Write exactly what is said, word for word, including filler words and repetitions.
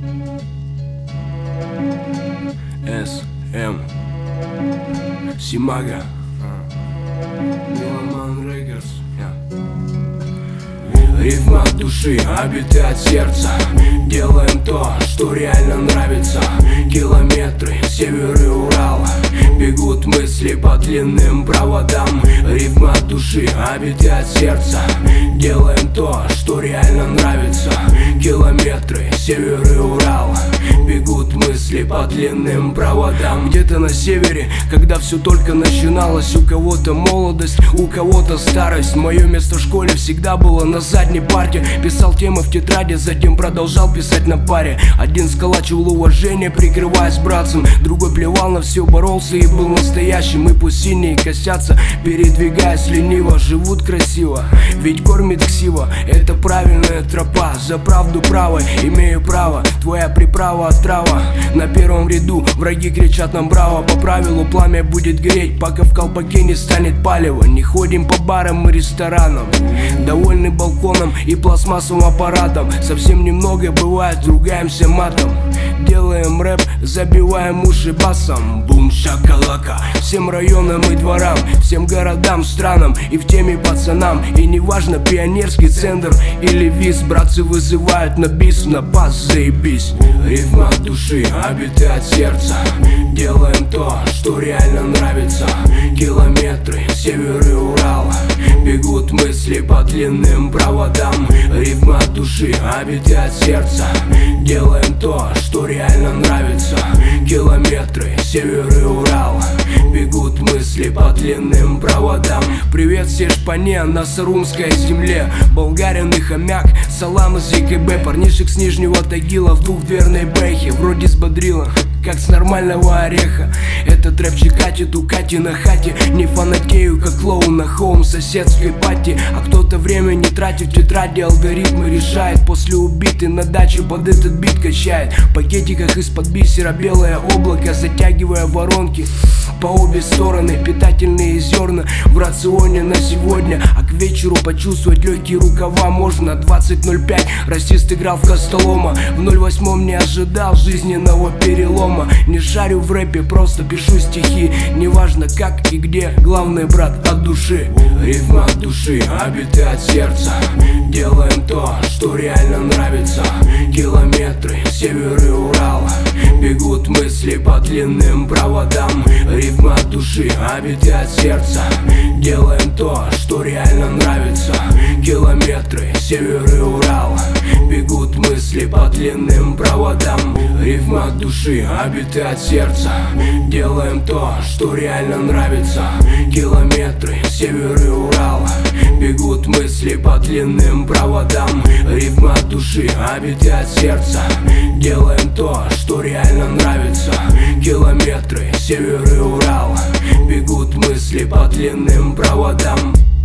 Эс Эм Симага Меломан Рекордс. Ритм от души, а биты от сердца. Делаем то, что реально нравится. Километры, север и Урал. Бегут мысли по длинным проводам. Ритм от души, а биты от сердца. Делаем то, что реально нравится. Километры, север и Урал. Бегут мысли по длинным проводам. Где-то на севере, когда все только начиналось. У кого-то молодость, у кого-то старость. Мое место в школе всегда было на задней парте. Писал темы в тетради, затем продолжал писать на паре. Один сколачивал уважение, прикрываясь братцем. Другой плевал на все, боролся и был настоящим. И пусть синие косятся, передвигаясь лениво, живут красиво, ведь кормит ксива. Это правильная тропа, за правду правой имею право. Твоя приправа отрава. На первом ряду враги кричат нам браво. По правилу пламя будет греть, пока в колпаке не станет палево. Не ходим по барам и ресторанам, довольны балконом и пластмассовым аппаратом. Совсем немного бывает, ругаемся матом. Делаем рэп, забиваем уши басом. Бум шакалака. Всем районам и дворам, всем городам, странам и в теме пацанам. И неважно, пионерский центр или виз. Братцы вызывают на бис, на бас, заебись. Ритм от души, а биты от сердца. Делаем то, что реально нравится. Километры, север и Урал. Бегут мысли по длинным проводам. Ритм от души, а биты от сердца. Делаем то, что реально нравится. Километры, север и Урал. Бегут мысли по длинным проводам. Привет всей шпане на сарумской земле. Болгарин и хомяк, салам из ЕКБ. Парнишек с Нижнего Тагила в двухдверной бэхе. Вроде сбодрила, как с нормального ореха. Этот рэпчик катит у Кати на хате. Не фанатею, как клоун на хоум соседской пати. А кто-то время не тратит в тетради, алгоритмы решает. После убитой на даче под этот бит качает. В пакетиках из-под бисера белое облако, затягивая воронки по обе стороны. Питательные зерна в рационе на сегодня. А к вечеру почувствовать легкие рукава можно. Двадцать ноль пять, расист играл в Костолома. В ноль восьмом не ожидал жизненного перелома. Не шарю в рэпе, просто пишу стихи. Неважно как и где, главное, брат, от души. Ритм от души, а биты от сердца. Делаем то, что реально нравится. Километры, север и Урал. Бегут мысли по длинным проводам. Ритм от души, а биты от сердца. Делаем то, что реально нравится. Километры, север и Урал. Бегут мысли по длинным проводам. Ритм от души, а биты от сердца. Делаем то, что реально нравится. Километры, север и Урал. Бегут мысли по длинным проводам. Ритм от души, а биты от сердца. Делаем то, что реально нравится. Километры, север и Урал. Бегут мысли по длинным проводам.